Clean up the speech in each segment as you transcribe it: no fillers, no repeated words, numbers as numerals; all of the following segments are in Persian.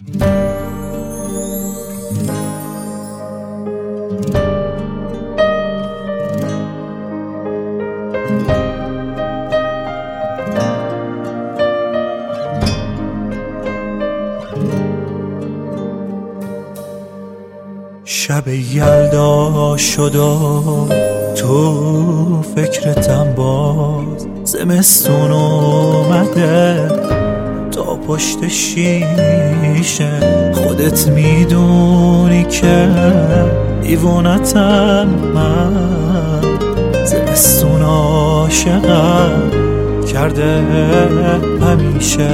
شب یلدا شد و تو فکرتم باز، زمستون اومده تا پشت شیشه. خودت میدونی که دیوونتم من، زمستون عاشقم کرده همیشه.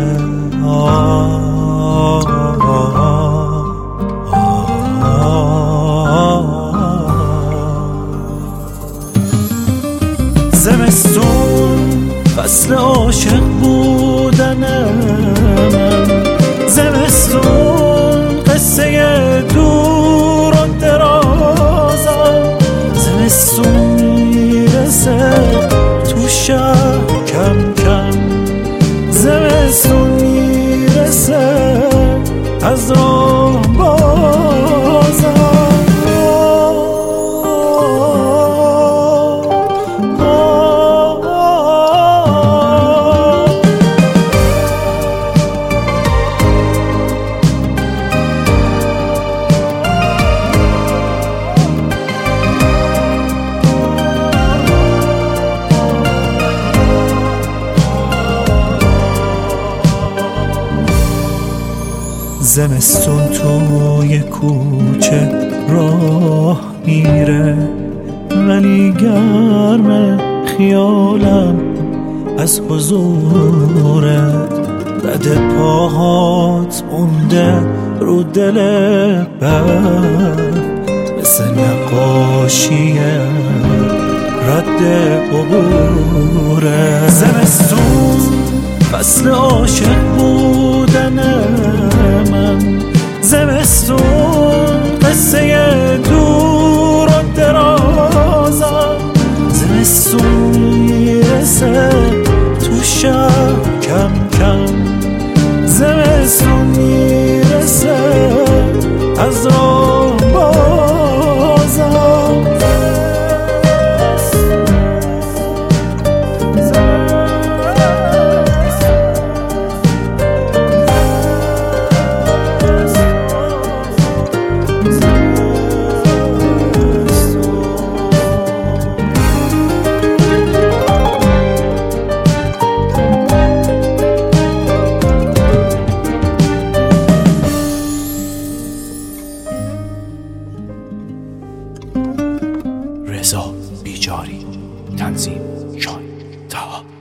زمستون فصل عاشق بودن من، زمستون قصه دور و درازم، زمستون میرسه تو شهر کم کم، زمستون میرسه از راه بازم. زمستون توی کوچه راه میره، ولی گرم خیالم از حضورت. رد پاهات مونده رو دل برف، مثل نقاشی رد عبوره. زمستون فصل عاشق بودن من، زمستون قصه دور و درازم، زمستون میرسه تو شهر کم کم، زمستون میرسه از راه بازم. رضا بیجاری، تنظیم شاهین طه.